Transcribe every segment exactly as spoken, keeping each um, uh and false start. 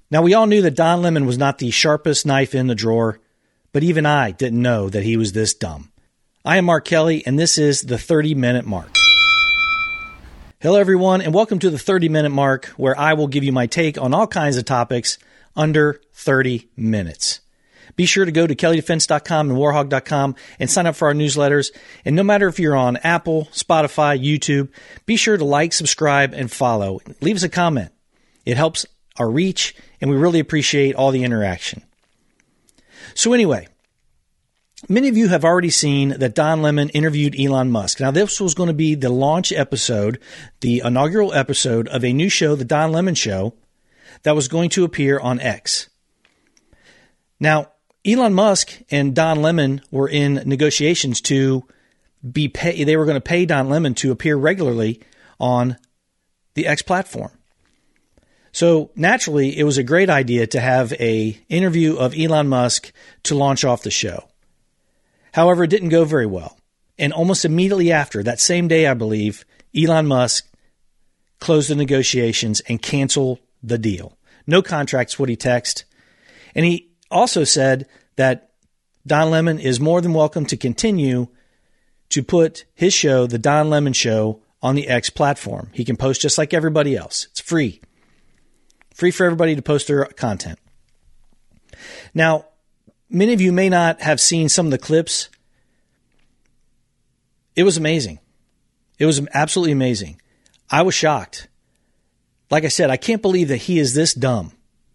Now, we all knew that Don Lemon was not the sharpest knife in the drawer, but even I didn't know that he was this dumb. I am Mark Kelly, and this is the thirty-minute mark. Hello, everyone, and welcome to the thirty-minute mark, where I will give you my take on all kinds of topics under thirty minutes. Be sure to go to kelly defense dot com and warhog dot com and sign up for our newsletters. And no matter if you're on Apple, Spotify, YouTube, be sure to like, subscribe, and follow. Leave us a comment. It helps our reach, and we really appreciate all the interaction. So anyway, many of you have already seen that Don Lemon interviewed Elon Musk. Now, this was going to be the launch episode, the inaugural episode of a new show, The Don Lemon Show, that was going to appear on X. Now, Elon Musk and Don Lemon were in negotiations to be pay. They were going to pay Don Lemon to appear regularly on the X platform. So naturally, it was a great idea to have a interview of Elon Musk to launch off the show. However, it didn't go very well. And almost immediately after, that same day, I believe, Elon Musk closed the negotiations and canceled the deal. No contracts would he text. And he also said that Don Lemon is more than welcome to continue to put his show, The Don Lemon Show, on the X platform. He can post just like everybody else. It's free. Free for everybody to post their content. Now, many of you may not have seen some of the clips. It was amazing. It was absolutely amazing. I was shocked. Like I said, I can't believe that he is this dumb.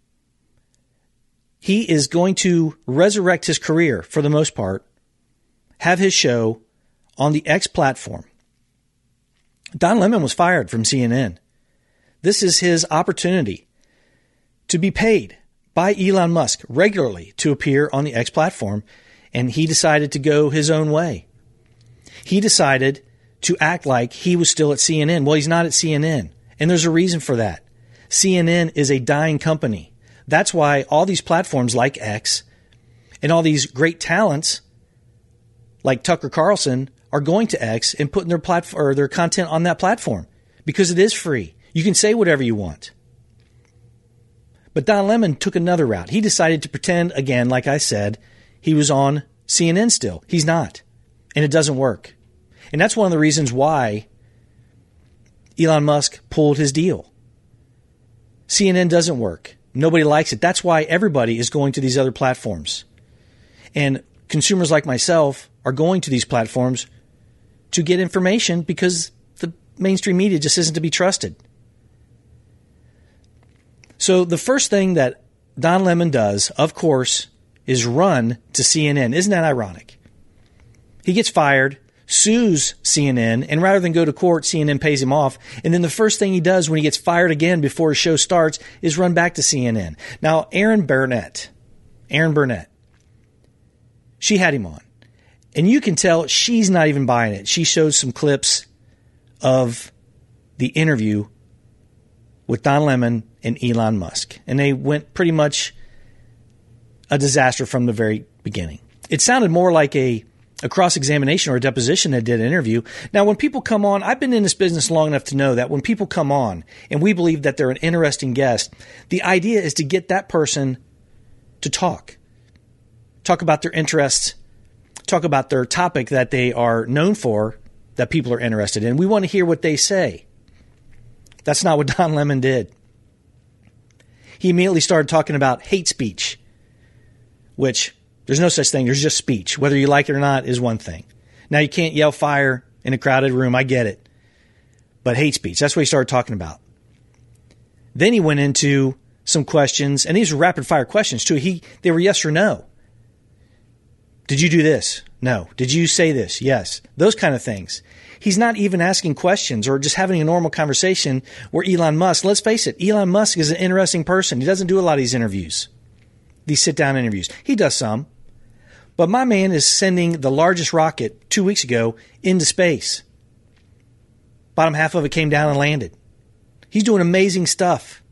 He is going to resurrect his career, for the most part, have his show on the X platform. Don Lemon was fired from C N N. This is his opportunity to be paid by Elon Musk regularly to appear on the X platform, and he decided to go his own way. He decided to act like he was still at C N N. Well, he's not at C N N, and there's a reason for that. C N N is a dying company. That's why all these platforms like X and all these great talents like Tucker Carlson are going to X and putting their platform or their content on that platform because it is free. You can say whatever you want. But Don Lemon took another route. He decided to pretend, again, like I said, he was on C N N still. He's not. And it doesn't work. And that's one of the reasons why Elon Musk pulled his deal. C N N doesn't work. Nobody likes it. That's why everybody is going to these other platforms. And consumers like myself are going to these platforms to get information because the mainstream media just isn't to be trusted. So the first thing that Don Lemon does, of course, is run to C N N. Isn't that ironic? He gets fired, sues C N N, and rather than go to court, C N N pays him off. And then the first thing he does when he gets fired again before his show starts is run back to C N N. Now, Erin Burnett, Erin Burnett, she had him on. And you can tell she's not even buying it. She shows some clips of the interview with Don Lemon and Elon Musk. And they went pretty much a disaster from the very beginning. It sounded more like a, a cross-examination or a deposition than did an interview. Now, when people come on, I've been in this business long enough to know that when people come on and we believe that they're an interesting guest, the idea is to get that person to talk. Talk about their interests. Talk about their topic that they are known for, that people are interested in. We want to hear what they say. That's not what Don Lemon did. He immediately started talking about hate speech, which there's no such thing. There's just speech. Whether you like it or not is one thing. Now, you can't yell fire in a crowded room. I get it. But hate speech, that's what he started talking about. Then he went into some questions, and these were rapid fire questions too. He, they were yes or no. Did you do this? No. Did you say this? Yes. Those kind of things. He's not even asking questions or just having a normal conversation where Elon Musk, let's face it, Elon Musk is an interesting person. He doesn't do a lot of these interviews, these sit-down interviews. He does some. But my man is sending the largest rocket two weeks ago into space. Bottom half of it came down and landed. He's doing amazing stuff.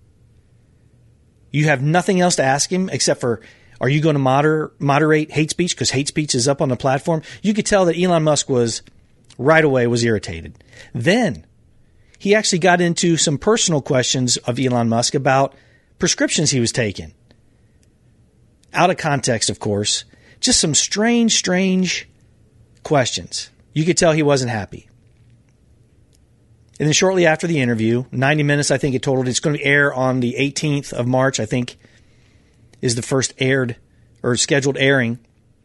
You have nothing else to ask him except for, are you going to moder- moderate hate speech? Because hate speech is up on the platform. You could tell that Elon Musk was, right away, was irritated. Then he actually got into some personal questions of Elon Musk about prescriptions he was taking. Out of context, of course. Just some strange, strange questions. You could tell he wasn't happy. And then shortly after the interview, ninety minutes I think it totaled. It's going to air on the eighteenth of March, I think, is the first aired or scheduled airing.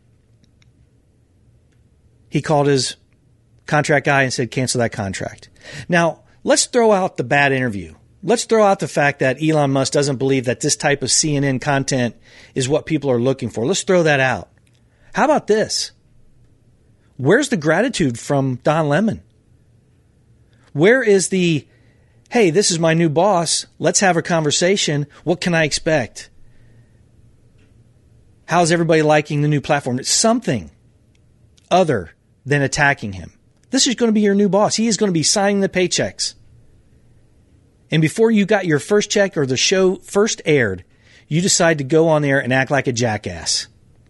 He called his contract guy and said, cancel that contract. Now, let's throw out the bad interview. Let's throw out the fact that Elon Musk doesn't believe that this type of C N N content is what people are looking for. Let's throw that out. How about this? Where's the gratitude from Don Lemon? Where is the, hey, this is my new boss. Let's have a conversation. What can I expect? How's everybody liking the new platform? It's something other than attacking him. This is going to be your new boss. He is going to be signing the paychecks. And before you got your first check or the show first aired, you decide to go on there and act like a jackass.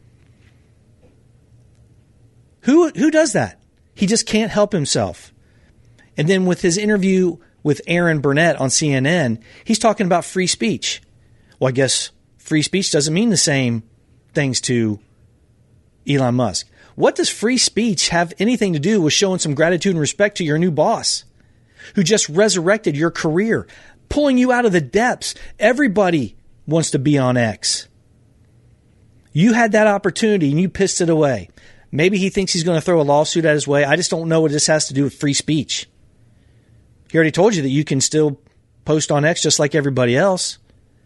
Who who does that? He just can't help himself. And then with his interview with Aaron Burnett on C N N, he's talking about free speech. Well, I guess free speech doesn't mean the same things to Elon Musk. What does free speech have anything to do with showing some gratitude and respect to your new boss who just resurrected your career, pulling you out of the depths? Everybody wants to be on X. You had that opportunity and you pissed it away. Maybe he thinks he's going to throw a lawsuit at his way. I just don't know what this has to do with free speech. He already told you that you can still post on X just like everybody else.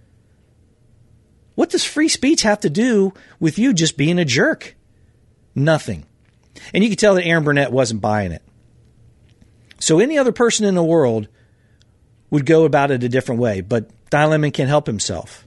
What does free speech have to do with you just being a jerk? Nothing. And you can tell that Aaron Burnett wasn't buying it. So any other person in the world would go about it a different way, but Don Lemon can't help himself.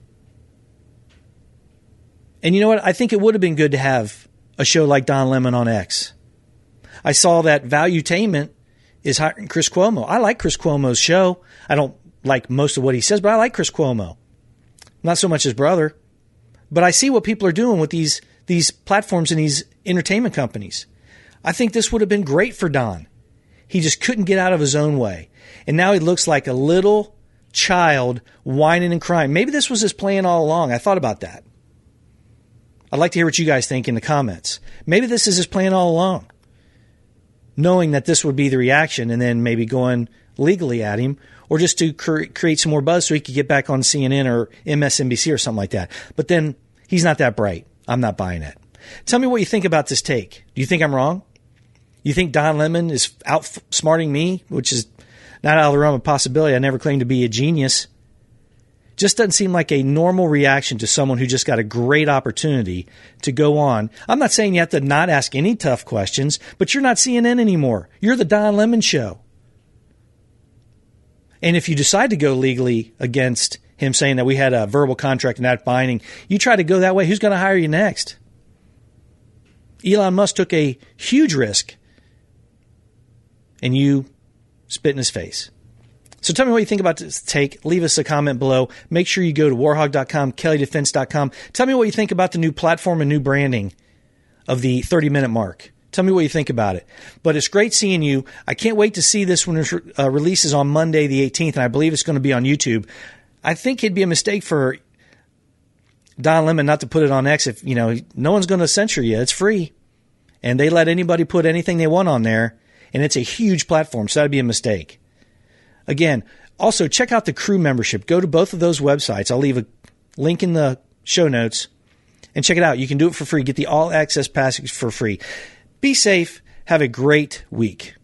And you know what? I think it would have been good to have a show like Don Lemon on X. I saw that Valuetainment is hiring Chris Cuomo. I like Chris Cuomo's show. I don't like most of what he says, but I like Chris Cuomo. Not so much his brother. But I see what people are doing with these, these platforms and these entertainment companies. I think this would have been great for Don. He just couldn't get out of his own way. And now he looks like a little child whining and crying. Maybe this was his plan all along. I thought about that. I'd like to hear what you guys think in the comments. Maybe this is his plan all along, knowing that this would be the reaction and then maybe going legally at him or just to cre- create some more buzz so he could get back on C N N or M S N B C or something like that. But then he's not that bright. I'm not buying it. Tell me what you think about this take. Do you think I'm wrong? You think Don Lemon is outsmarting me, which is not out of the realm of possibility. I never claimed to be a genius. Just doesn't seem like a normal reaction to someone who just got a great opportunity to go on. I'm not saying you have to not ask any tough questions, but you're not C N N anymore. You're the Don Lemon Show. And if you decide to go legally against him saying that we had a verbal contract and not binding, you try to go that way, who's going to hire you next? Elon Musk took a huge risk, and you spit in his face. So tell me what you think about this take. Leave us a comment below. Make sure you go to warhog dot com, kelly defense dot com. Tell me what you think about the new platform and new branding of the thirty-minute mark. Tell me what you think about it. But it's great seeing you. I can't wait to see this when it uh, releases on Monday the eighteenth, and I believe it's going to be on YouTube. I think it'd be a mistake for Don Lemon not to put it on X if, you know, no one's going to censor you. It's free. And they let anybody put anything they want on there, and it's a huge platform, so that'd be a mistake. Again, also check out the crew membership. Go to both of those websites. I'll leave a link in the show notes and check it out. You can do it for free. Get the all access package for free. Be safe. Have a great week.